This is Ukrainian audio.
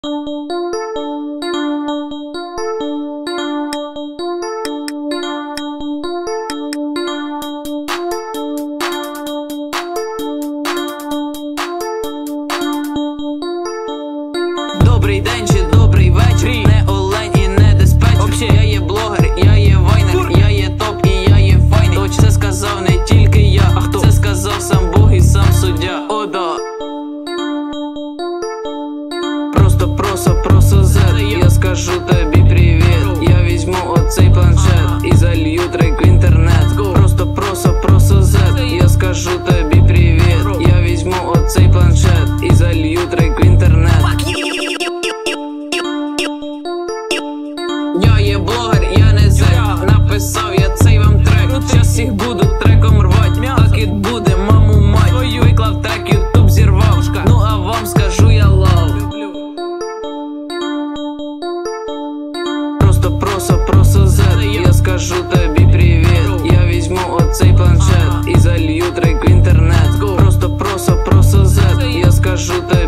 Добрий день чи добрий вечір, не олень і не диспетчер. Вообще я є блогер, я є вайнер, я є топ і я є файний. Хоч це сказав не тільки я, а хто це сказав сам Бог і сам суддя. О да. Просто Z, я скажу тобі привіт. Я візьму оцей планшет і залью трек в інтернет. Просто Z, я скажу тобі привіт. Я візьму оцей планшет і залью трек в інтернет. Я є блогер, я не зек. Написав я цей вам трек. Щас їх буду треком рвать. Так і буде, маму мать. Виклав трек, ютуб зірвав. Ну а вам скажу я лав. Просто Z, я скажу тобі привіт. Я візьму оцей планшет і залью трек в інтернет. Просто Z, я скажу тобі